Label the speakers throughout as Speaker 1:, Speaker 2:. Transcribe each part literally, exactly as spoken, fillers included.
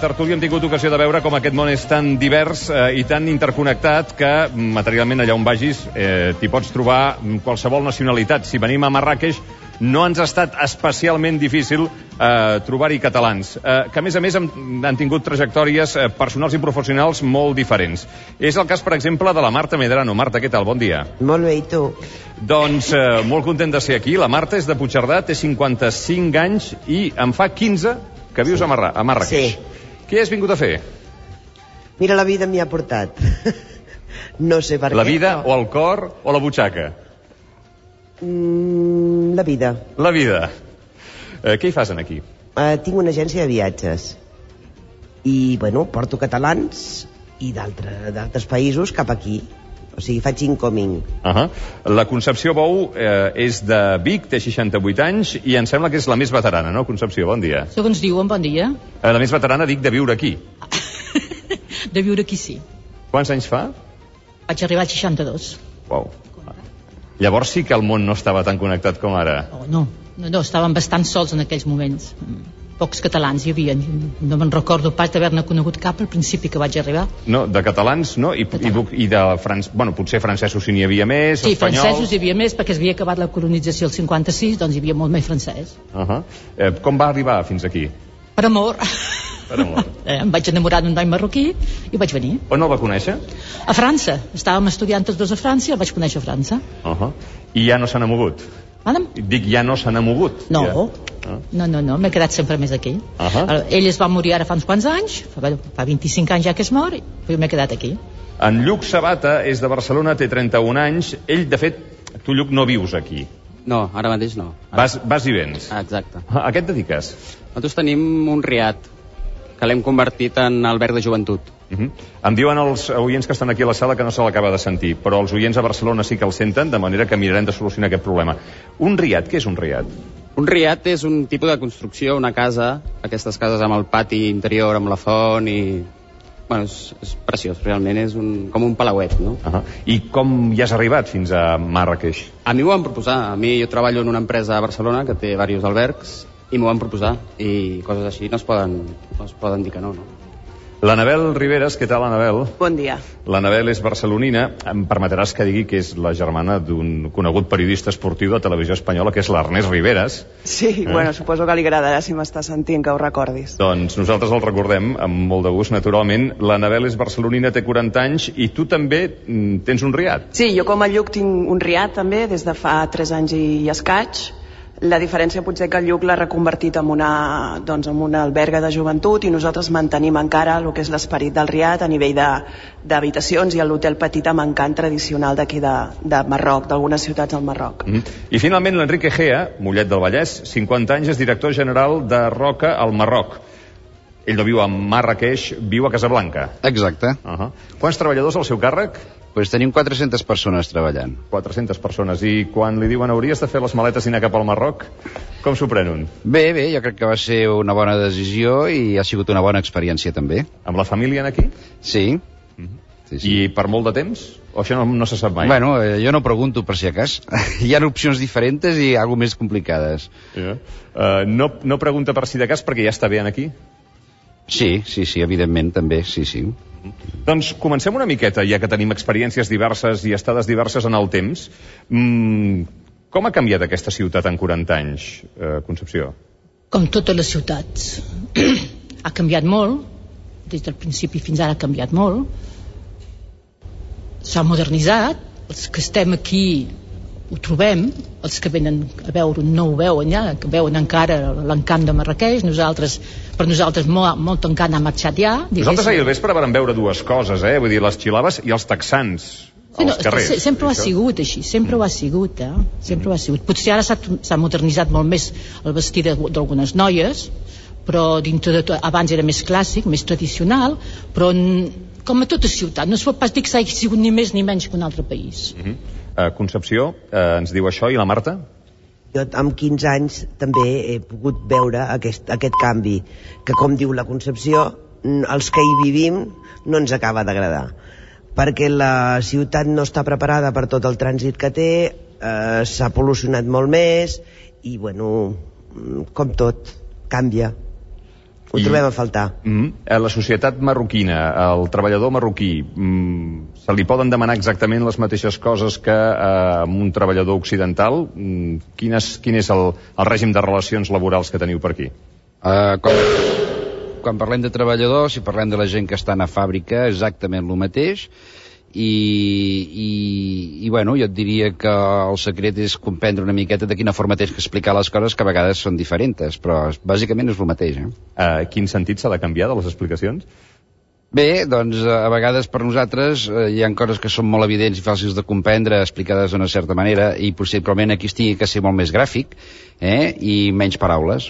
Speaker 1: tertúlia hem tingut ocasió de veure com aquest món és tan divers eh, i tan interconnectat que materialment allà on vagis eh, t'hi pots trobar qualsevol nacionalitat. Si venim a Marràqueix no ens ha estat especialment difícil eh, trobar-hi catalans, eh, que a més a més han, han tingut trajectòries eh, personals i professionals molt diferents. És el cas, per exemple, de la Marta Medrano. Marta, què tal? Bon dia.
Speaker 2: Molt bé, i tu?
Speaker 1: Doncs eh, molt content de ser aquí. La Marta és de Puigcerdà, té cinquanta-cinc anys i en fa quinze que vius sí. a, Marra a Marràqueix.
Speaker 2: Sí.
Speaker 1: Què has vingut a fer?
Speaker 2: Mira, la vida m'hi ha portat. No sé per
Speaker 1: la
Speaker 2: què.
Speaker 1: La vida,
Speaker 2: però...
Speaker 1: o el cor, o la butxaca?
Speaker 2: Mm, la vida.
Speaker 1: La vida. Eh, què hi fas aquí?
Speaker 2: Uh, tinc una agència de viatges. I, bueno, porto catalans i d'altres països cap aquí. O sigui, faig incoming.
Speaker 1: Uh -huh. La Concepció Bou eh, és de Vic, té seixanta-vuit anys i em sembla que és la més veterana, no, Concepció? Bon dia.
Speaker 3: Segons diuen, bon dia.
Speaker 1: Eh, la més veterana, dic, de viure aquí.
Speaker 3: De viure aquí, sí.
Speaker 1: Quants anys fa?
Speaker 3: Vaig arribar als seixanta-dos.
Speaker 1: Uau. Llavors sí que el món no estava tan connectat com ara.
Speaker 3: Oh, no, no, no, estàvem bastant sols en aquells moments. Pocs catalans hi havia. No me'n recordo pas d'haver-ne conegut cap al principi que vaig arribar.
Speaker 1: No, de catalans no, i, i, i de franc... bueno, potser francesos si n'hi havia més,
Speaker 3: sí,
Speaker 1: espanyols...
Speaker 3: Sí, francesos hi havia més, perquè s'havia acabat la colonització el cinquanta-sis, doncs hi havia molt més francès.
Speaker 1: Uh -huh. eh, com va arribar fins aquí?
Speaker 3: Per amor.
Speaker 1: Per amor.
Speaker 3: Eh, em vaig enamorar d'un noi marroquí i vaig venir.
Speaker 1: On el va conèixer?
Speaker 3: A França. Estàvem estudiant tots dos a França i el vaig conèixer a França.
Speaker 1: Uh -huh. I ja no se n'ha mogut?
Speaker 3: Madame?
Speaker 1: Dic, ja no se n'ha mogut?
Speaker 3: No,
Speaker 1: ja.
Speaker 3: uh. no, no, no, m'he quedat sempre més aquí.
Speaker 1: Uh -huh.
Speaker 3: Ell es va morir ara fa uns quants anys, fa, fa vint-i-cinc anys ja que es mor, però m'he quedat aquí.
Speaker 1: En Lluc Sabata és de Barcelona, té trenta-un anys. Ell, de fet, tu, Lluc, no vius aquí.
Speaker 4: No, ara mateix no. Ara...
Speaker 1: Vas, vas i vens.
Speaker 4: Ah, exacte.
Speaker 1: A què et dediques?
Speaker 4: Nosaltres tenim un riat que l'hem convertit en alberg de joventut.
Speaker 1: Uh -huh. Em diuen els oients que estan aquí a la sala que no se l'acaba de sentir, però els oients a Barcelona sí que el senten, de manera que mirarem de solucionar aquest problema. Un riat, què és un riat?
Speaker 4: Un riat és un tipus de construcció, una casa, aquestes cases amb el pati interior, amb la font i... Bueno, és, és preciós, realment és un, com un palauet, no?
Speaker 1: Uh -huh. I com hi has arribat fins a Marràqueix?
Speaker 4: A mi m'ho van proposar. A mi jo treballo en una empresa a Barcelona que té diversos albergs i m'ho van proposar, i coses així no es poden, no es poden dir que no, no?
Speaker 1: L'Anabel Riveres, què tal, Anabel?
Speaker 5: Bon dia.
Speaker 1: L'Anabel és barcelonina. Em permetràs que digui que és la germana d'un conegut periodista esportiu de televisió espanyola, que és l'Ernest Riveres.
Speaker 5: Sí, eh? Bueno, suposo que li agradarà si m'està sentint que ho recordis.
Speaker 1: Doncs nosaltres el recordem amb molt de gust, naturalment. L'Anabel és barcelonina, té quaranta anys, i tu també tens un riat.
Speaker 5: Sí, jo com a Lluc tinc un riat també, des de fa tres anys i escaig. La diferència potser que el Lluc l'ha reconvertit en una, doncs, en una alberga de joventut i nosaltres mantenim encara el que és l'esperit del riat a nivell d'habitacions i l'hotel petit amb encant tradicional d'aquí de, de Marroc, d'algunes ciutats del Marroc.
Speaker 1: Mm -hmm. I finalment l'Enrique Gea, Mollet del Vallès, cinquanta anys, és director general de Roca al Marroc. Ell no viu a Marràqueix, viu a Casablanca.
Speaker 6: Exacte.
Speaker 1: Uh -huh. Quants treballadors al seu càrrec?
Speaker 6: Pues tenim quatre-centes persones treballant.
Speaker 1: quatre-centes persones. I quan li diuen hauries de fer les maletes i anar cap al Marroc, com s'ho prenen?
Speaker 6: Bé, bé, jo crec que va ser una bona decisió i ha sigut una bona experiència també.
Speaker 1: Amb la família aquí?
Speaker 6: Sí.
Speaker 1: Uh -huh. sí, sí. I per molt de temps? O això no, no se sap mai?
Speaker 6: Bueno, eh, jo no pregunto per si acas. Hi ha opcions diferents i algo més complicades.
Speaker 1: Yeah. Uh, no, no pregunta per si de cas perquè ja està bé aquí?
Speaker 6: Sí, sí, sí, evidentment també, sí, sí.
Speaker 1: Doncs comencem una miqueta, ja que tenim experiències diverses i estades diverses en el temps. Mm, com ha canviat aquesta ciutat en quaranta anys, eh, Concepció?
Speaker 3: Com totes les ciutats. Ha canviat molt, des del principi fins ara ha canviat molt. S'ha modernitzat, els que estem aquí ho trobem, els que venen a veure no ho veuen ja, que veuen encara l'encant de Marràqueix. Nosaltres, per nosaltres molt, molt encant ha marxat ja.
Speaker 1: Nosaltres ahir al vespre vam veure dues coses, eh? Vull dir, les xilaves i els texans
Speaker 3: sí, no,
Speaker 1: als carrers.
Speaker 3: Sempre ho ha sigut així, sempre ho ha sigut, eh? Sempre ho ha sigut. Potser ara s'ha modernitzat molt més el vestit d'algunes noies, però dintre de tot, abans era més clàssic, més tradicional, però en, com a tota ciutat, no es pot pas dir que s'hagi sigut ni més ni menys que un altre país.
Speaker 1: Uh -huh. Uh, Concepció, uh, ens diu això, i la Marta?
Speaker 2: Jo amb quinze anys també he pogut veure aquest, aquest canvi, que com diu la Concepció, els que hi vivim no ens acaba d'agradar, perquè la ciutat no està preparada per tot el trànsit que té, eh, s'ha pol·lucionat molt més, i bueno, com tot, canvia. Ho I, trobem a faltar.
Speaker 1: Mm, a la societat marroquina, al treballador marroquí, mm, se li poden demanar exactament les mateixes coses que eh, a un treballador occidental? Mm, quin és, quin és el, el règim de relacions laborals que teniu per aquí?
Speaker 6: Uh, quan, quan parlem de treballadors, si parlem de la gent que està a fàbrica, exactament el mateix. I, i, i bueno, jo et diria que el secret és comprendre una miqueta de quina forma tens que explicar les coses, que a vegades són diferents, però bàsicament és el mateix. Eh?
Speaker 1: Uh, quin sentit s'ha de canviar de les explicacions?
Speaker 6: Bé, doncs a vegades per nosaltres eh, hi ha coses que són molt evidents i fàcils de comprendre, explicades d'una certa manera, i possiblement aquí es tingui que ser molt més gràfic, eh? I menys paraules.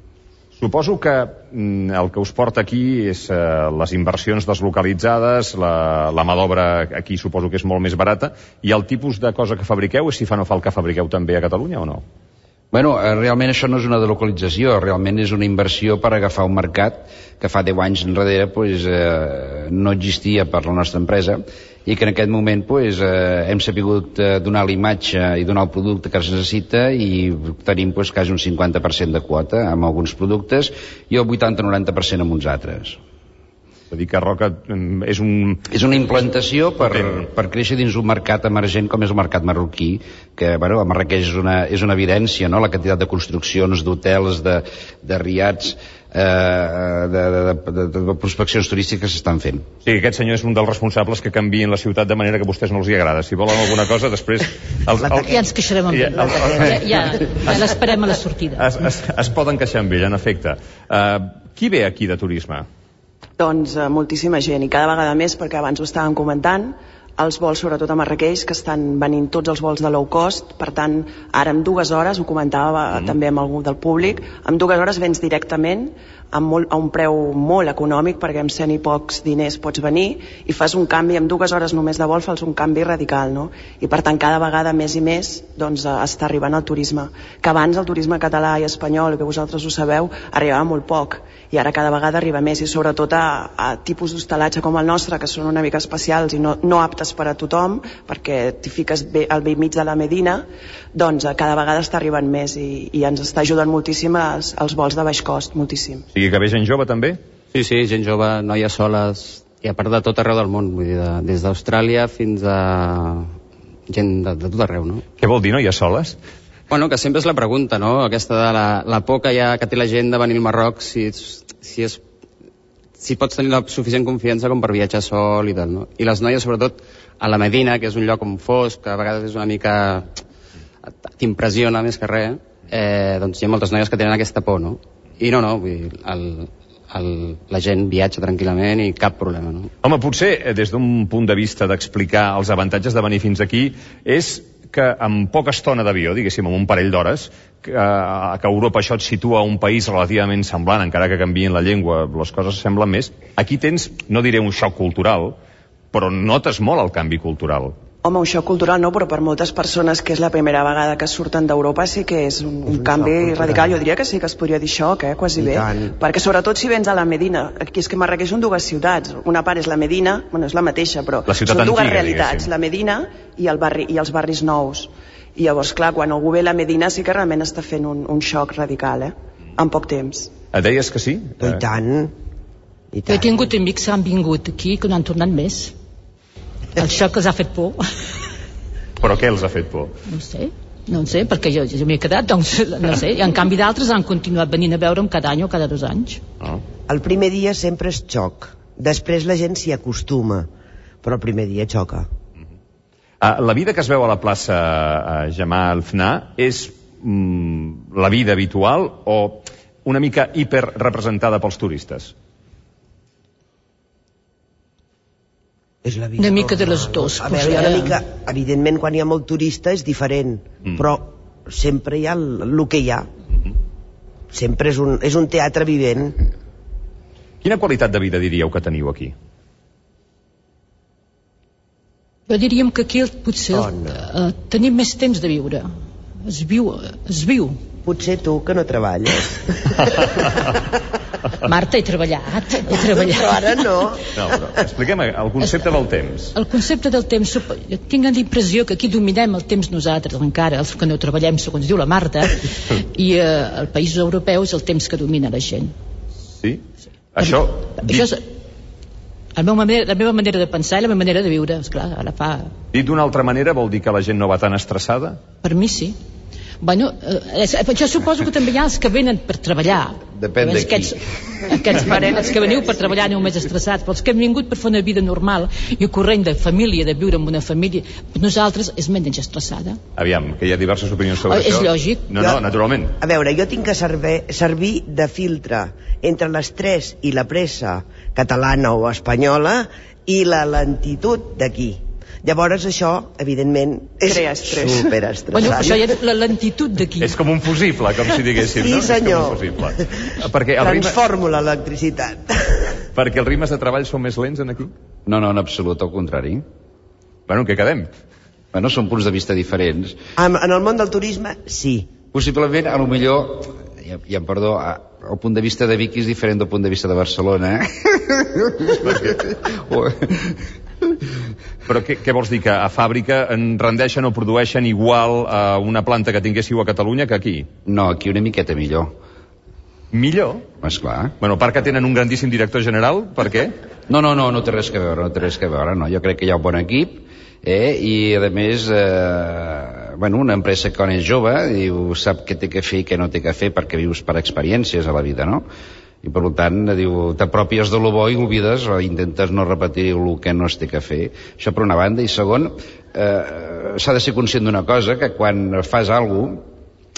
Speaker 1: Suposo que mm, el que us porta aquí és eh, les inversions deslocalitzades, la, la mà d'obra aquí suposo que és molt més barata, i el tipus de cosa que fabriqueu és si fa no fa el que fabriqueu també a Catalunya o no?
Speaker 6: Bueno, eh, realment això no és una delocalització, realment és una inversió per agafar un mercat que fa deu anys enrere pues, eh, no existia per la nostra empresa i que en aquest moment pues, eh, hem sapigut eh, donar l'imatge i donar el producte que es necessita i tenim pues, quasi un cinquanta per cent de quota amb alguns productes i el vuitanta a noranta per cent amb uns altres.
Speaker 1: És a dir, que Roca és un...
Speaker 6: És una implantació per, per créixer dins un mercat emergent com és el mercat marroquí, que bueno, a Marrakeix és una, és una evidència, no? La quantitat de construccions, d'hotels, de, de riats, eh, de, de, de, de, de prospeccions turístiques s'estan fent.
Speaker 1: Sí, aquest senyor és un dels responsables que canvien la ciutat de manera que a vostès no els hi agrada. Si volen alguna cosa, després... El, el,
Speaker 3: ja ens queixarem amb ell. Ja, ja, ja, ja l'esperem a la sortida.
Speaker 1: Es, es, es poden queixar amb ell, en efecte. Uh, qui ve aquí de turisme?
Speaker 5: Doncs eh, moltíssima gent, i cada vegada més, perquè abans ho estàvem comentant, els vols, sobretot a Marrakeix, que estan venint tots els vols de low cost, per tant, ara en dues hores, ho comentava mm. també amb algú del públic, en dues hores vens directament amb molt, a un preu molt econòmic, perquè amb cent i pocs diners pots venir i fas un canvi, en dues hores només de vol fas un canvi radical, no? I per tant cada vegada més i més doncs, està arribant el turisme, que abans el turisme català i espanyol, que vosaltres ho sabeu, arribava molt poc, i ara cada vegada arriba més, i sobretot a, a tipus d'hostalatge com el nostre, que són una mica especials i no, no aptes per a tothom, perquè t'hi fiques bé, al vell mig de la Medina, doncs cada vegada està arribant més i, i ens està ajudant moltíssim els, els vols de baix cost, moltíssim.
Speaker 1: I que ve gent jove també?
Speaker 4: Sí, sí, gent jove, noies soles, i a part de tot arreu del món, vull dir, de, des d'Austràlia fins a gent de, de tot arreu, no?
Speaker 1: Què vol dir noies soles?
Speaker 4: Bueno, que sempre és la pregunta, no? Aquesta de la, la por que, ha, que té la gent de venir al Marroc, si, si, és, si pots tenir la suficient confiança com per viatjar sol i tal, no? I les noies, sobretot, a la Medina, que és un lloc com fosc, que a vegades és una mica... t'impressiona més que res, eh, doncs hi ha moltes noies que tenen aquesta por, no? I no, no, vull dir, el, el, la gent viatja tranquil·lament i cap problema, no?
Speaker 1: Home, potser, des d'un punt de vista d'explicar els avantatges de venir fins aquí, és que amb poca estona d'avió, diguéssim, amb un parell d'hores, que, que Europa això et situa a un país relativament semblant, encara que canvien la llengua, les coses semblen més. Aquí tens, no diré un xoc cultural, però notes molt el canvi cultural.
Speaker 5: Home, un xoc cultural no, però per moltes persones que és la primera vegada que surten d'Europa sí que és un, un, un canvi radical. Jo diria que sí que es podria dir xoc, eh, quasi bé. Perquè sobretot si vens a la Medina, aquí és que Marrakeix són dues ciutats. Una part és la Medina, bueno, és la mateixa, però són dues antiga, realitats, diguéssim. La Medina i, el barri, i els barris nous. I llavors, clar, quan algú ve a la Medina sí que realment està fent un, un xoc radical, eh, en poc temps.
Speaker 1: Et deies que sí?
Speaker 2: I tant. I tant.
Speaker 3: Jo he tingut amics que han vingut aquí que no han tornat més. El xoc els ha fet por.
Speaker 1: Però què els ha fet por?
Speaker 3: No sé, no sé, perquè jo, jo m'he quedat, doncs, no sé, i en canvi d'altres han continuat venint a veure'm cada any o cada dos anys.
Speaker 1: Oh.
Speaker 2: El primer dia sempre és xoc, després la gent s'hi acostuma, però el primer dia xoca.
Speaker 1: Uh-huh. uh, la vida que es veu a la plaça uh, Jamal Fna és mm, la vida habitual o una mica hiperrepresentada pels turistes?
Speaker 2: És la vida
Speaker 3: una mica de les dues.
Speaker 2: A veure, una mica, evidentment quan hi ha molt turista és diferent, mm. però sempre hi ha el, el que hi ha. Mm-hmm. Sempre és un, és un teatre vivent.
Speaker 1: Quina qualitat de vida diríeu que teniu aquí?
Speaker 3: Jo diríem que aquí potser oh, no. uh, tenim més temps de viure. Es viu, es viu.
Speaker 2: Potser tu, que no treballes.
Speaker 3: Marta, he treballat, he treballat.
Speaker 2: Però ara no.
Speaker 1: No, però expliquem el concepte del temps.
Speaker 3: El concepte del temps, jo tinc la impressió que aquí dominem el temps nosaltres encara, els que no treballem, segons diu la Marta, i eh, el països europeus el temps que domina la gent.
Speaker 1: Sí? Això...
Speaker 3: Això és la meva, manera, la meva manera de pensar i la meva manera de viure, esclar, ara fa...
Speaker 1: Dit d'una altra manera, vol dir que la gent no va tan estressada?
Speaker 3: Per mi sí. Bueno, eh, jo suposo que també hi ha els que venen per treballar.
Speaker 6: Depèn de qui.
Speaker 3: Aquests, aquests parents que veniu per treballar aneu més estressats, però els que hem vingut per fer una vida normal i corrent de família, de viure en una família, nosaltres és menys estressada.
Speaker 1: Aviam, que hi ha diverses opinions sobre
Speaker 3: oh,
Speaker 1: això.
Speaker 3: És lògic.
Speaker 1: No, no, naturalment.
Speaker 2: A veure, jo tinc que servir, servir de filtre entre l'estrès i la pressa catalana o espanyola i la lentitud d'aquí. Llavors això, evidentment, és superestressant.
Speaker 3: Bueno, això ja és la lentitud d'aquí.
Speaker 1: És com un fusible, com si diguéssim,
Speaker 2: sí,
Speaker 1: no?
Speaker 2: senyor.
Speaker 1: És com un fusible. Perquè el
Speaker 2: Transformo ritme... l'electricitat.
Speaker 1: Perquè els ritmes de treball són més lents en aquí?
Speaker 6: No, no, en absolut, al contrari.
Speaker 1: Bueno, què quedem?
Speaker 6: Bueno, són punts de vista diferents.
Speaker 2: En, en el món del turisme, sí.
Speaker 6: Possiblement, a lo millor, ja, ja em perdó, el punt de vista de Vic és diferent del punt de vista de Barcelona, eh?
Speaker 1: Però què, què vols dir, que a fàbrica en rendeixen o produeixen igual a una planta que tinguéssiu a Catalunya que aquí?
Speaker 6: No, aquí una miqueta millor.
Speaker 1: Millor?
Speaker 6: Esclar.
Speaker 1: Bueno, a part que tenen un grandíssim director general, per què?
Speaker 6: No, no, no, no té res que veure, no té res que veure, no. Jo crec que hi ha un bon equip, eh, i a més, eh, bueno, una empresa que quan és jove, diu, sap què té que fer i què no té que fer perquè vius per experiències a la vida, no? I per tant, diu, t'apropies de lo bo i oblides o intentes no repetir el que no es té que fer. Això per una banda. I segon, eh, s'ha de ser conscient d'una cosa, que quan fas alguna cosa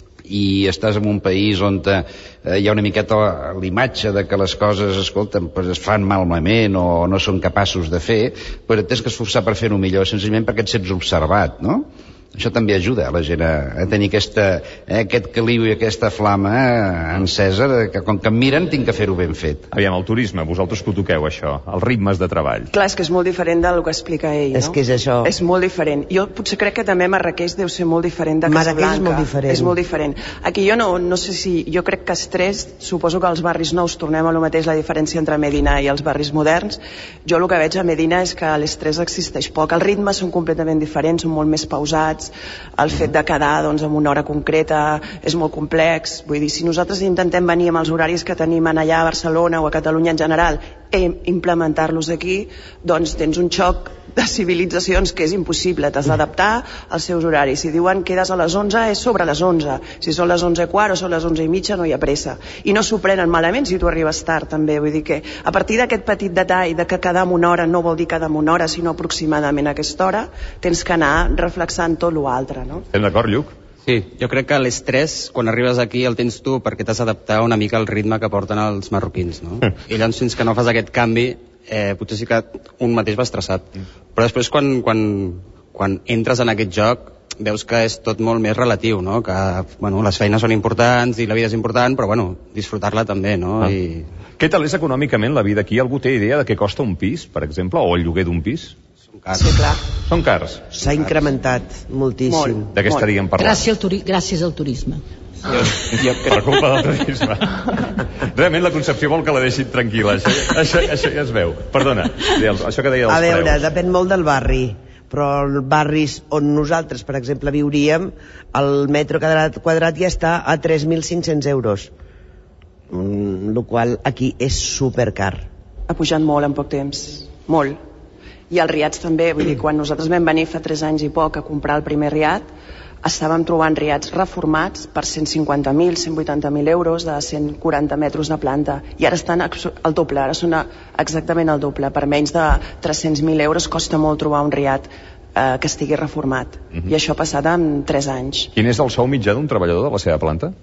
Speaker 6: i estàs en un país on eh, hi ha una miqueta l'imatge de que les coses, escolta, pues es fan malament o no són capaços de fer, però tens que esforçar per fer-ho millor, senzillament perquè et sents observat, no? Això també ajuda a la gent a, a tenir aquesta, eh, aquest caliu i aquesta flama eh, encesa, de que com que em miren tinc que fer-ho ben fet.
Speaker 1: Aviam, el turisme, vosaltres que ho toqueu, això, els ritmes de treball.
Speaker 5: Clar, és que és molt diferent del que explica ell, no?
Speaker 2: És que és això.
Speaker 5: És molt diferent. Jo potser crec que també Marrakeix deu ser molt diferent de Casablanca.
Speaker 2: Marrakeix és molt diferent.
Speaker 5: És molt diferent. Aquí jo no, no sé si... Jo crec que estrès, suposo que als barris nous tornem a lo mateix, la diferència entre Medina i els barris moderns. Jo el que veig a Medina és que l'estrès existeix poc. Els ritmes són completament diferents, són molt més pausats. El fet de quedar doncs, en una hora concreta és molt complex. Vull dir, si nosaltres intentem venir amb els horaris que tenim allà a Barcelona o a Catalunya en general i implementar-los aquí, doncs tens un xoc de civilitzacions que és impossible. T'has d'adaptar als seus horaris. Si diuen quedes a les onze, és sobre les onze. Si són les onze i quart o són les onze i mitja, no hi ha pressa. I no s'ho prenen malament si tu arribes tard, també. Vull dir que a partir d'aquest petit detall de que quedar en una hora no vol dir quedar en una hora, sinó aproximadament a aquesta hora, tens que anar reflexant tot l'altre, no?
Speaker 1: Estem d'acord, Lluc?
Speaker 4: Sí, jo crec que l'estrès, quan arribes aquí, el tens tu perquè t'has d'adaptar una mica al ritme que porten els marroquins, no? I llavors, fins que no fas aquest canvi, eh, potser sí que un mateix va estressat. Però després, quan, quan, quan entres en aquest joc, veus que és tot molt més relatiu, no? Que, bueno, les feines són importants i la vida és important, però, bueno, disfrutar-la també, no?
Speaker 1: Ah.
Speaker 4: I...
Speaker 1: Què tal és econòmicament la vida aquí? Algú té idea de què costa un pis, per exemple, o el lloguer d'un pis?
Speaker 5: Sí, clar.
Speaker 1: Són cars.
Speaker 2: S'ha incrementat moltíssim.
Speaker 5: Molt.
Speaker 1: De què estaríem parlant?
Speaker 3: Gràcies al, turi gràcies al turisme.
Speaker 4: Jo, jo
Speaker 1: Per culpa del turisme. Realment la Concepció vol que la deixin tranquil·la. Això, això, això ja es veu. Perdona, això que deia dels
Speaker 2: A veure,
Speaker 1: preus.
Speaker 2: depèn molt del barri, però els barris on nosaltres, per exemple, viuríem, el metro quadrat, quadrat ja està a tres mil cinc-cents euros, mm, el qual aquí és supercar.
Speaker 5: Ha pujat molt en poc temps. Molt. I els riats també, vull dir, quan nosaltres vam venir fa tres anys i poc a comprar el primer riat, estàvem trobant riats reformats per cent cinquanta mil, cent vuitanta mil euros de cent quaranta metres de planta, i ara estan al doble, ara són exactament el doble. Per menys de tres-cents mil euros costa molt trobar un riat eh, que estigui reformat, uh-huh. I això ha passat en tres anys.
Speaker 1: Quin és el sou mitjà d'un treballador de la seva planta?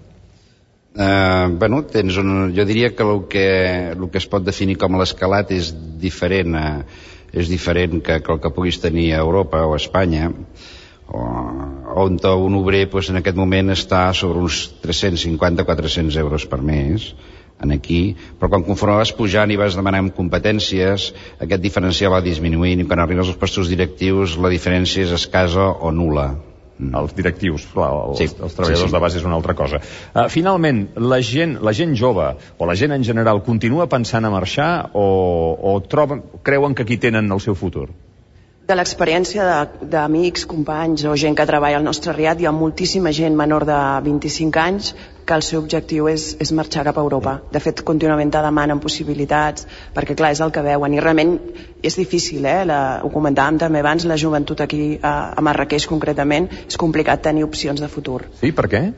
Speaker 6: Uh, bueno, tens un, jo diria que el que, el que es pot definir com l'escalat és diferent a és diferent que, que el que puguis tenir a Europa o a Espanya, o, on un obrer pues, en aquest moment està sobre uns tres-cents cinquanta a quatre-cents euros per mes en aquí, però quan conforme vas pujant i vas demanant competències, aquest diferencial va disminuint, i quan arribes als postos directius la diferència és escassa o nula.
Speaker 1: Mm. Els directius, clar, els,
Speaker 6: sí,
Speaker 1: els treballadors
Speaker 6: sí, sí.
Speaker 1: de base és una altra cosa. Uh, finalment, la gent, la gent jove, o la gent en general, continua pensant a marxar o, o troben, creuen que aquí tenen el seu futur?
Speaker 5: De l'experiència d'amics, companys o gent que treballa al nostre Riad, hi ha moltíssima gent menor de vint-i-cinc anys que el seu objectiu és, és marxar cap a Europa. De fet, contínuament te demanen possibilitats, perquè clar, és el que veuen, i realment és difícil, eh? La, ho comentàvem també abans, la joventut aquí a, a Marràqueix concretament, és complicat tenir opcions de futur.
Speaker 1: Sí, per què?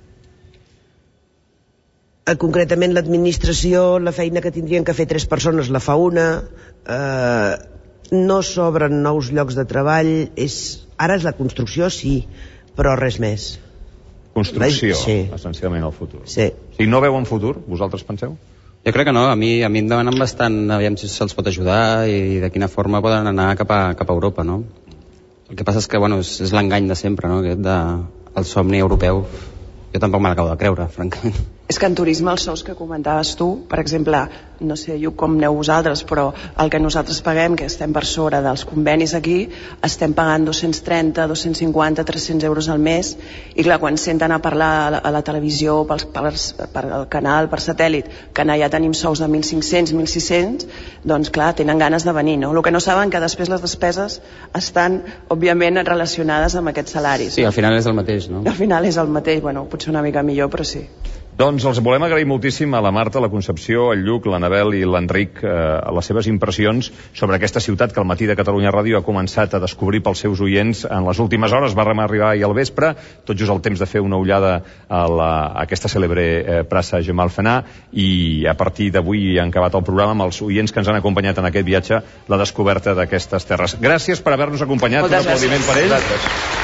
Speaker 2: Concretament l'administració, la feina que tindrien que fer tres persones la fa una, eh, no s'obren nous llocs de treball, és... ara és la construcció, sí, però res més.
Speaker 1: Construcció,
Speaker 2: sí.
Speaker 1: Essencialment el futur.
Speaker 2: Sí.
Speaker 1: Si no veuen futur, vosaltres penseu?
Speaker 4: Jo crec que no, a mi, a mi em demanen bastant, aviam si se'ls pot ajudar i de quina forma poden anar cap a, cap a Europa, no? El que passa és que, bueno, és, és l'engany de sempre, no?, aquest de, el somni europeu. Jo tampoc me l'acabo de creure, francament.
Speaker 5: És que en turisme els sous que comentaves tu, per exemple, no sé jo com aneu vosaltres, però el que nosaltres paguem, que estem per sobre dels convenis aquí, estem pagant dos-cents trenta, dos-cents cinquanta, tres-cents euros al mes, i clar, quan senten a parlar a la, a la televisió, pels, pels, per el canal, per satèl·lit, que allà tenim sous de mil cinc-cents, mil sis-cents, doncs clar, tenen ganes de venir, no? El que no saben que després les despeses estan, òbviament, relacionades amb aquests salaris.
Speaker 4: Sí, al final és el mateix, no?
Speaker 5: Al final és el mateix, bueno, potser una mica millor, però sí.
Speaker 1: Doncs els volem agrair moltíssim a la Marta, la Concepció, el Lluc, l'Anabel i l'Enric eh, les seves impressions sobre aquesta ciutat que el Matí de Catalunya Ràdio ha començat a descobrir pels seus oients en les últimes hores. Va arribar ahir al vespre, tot just el temps de fer una ullada a, la, a aquesta cèlebre eh, plaça Jemal Fenà, i a partir d'avui han acabat el programa amb els oients que ens han acompanyat en aquest viatge, la descoberta d'aquestes terres. Gràcies per haver-nos acompanyat.
Speaker 5: Moltes
Speaker 1: un aplaudiment
Speaker 5: gràcies.
Speaker 1: per ells. Gràcies.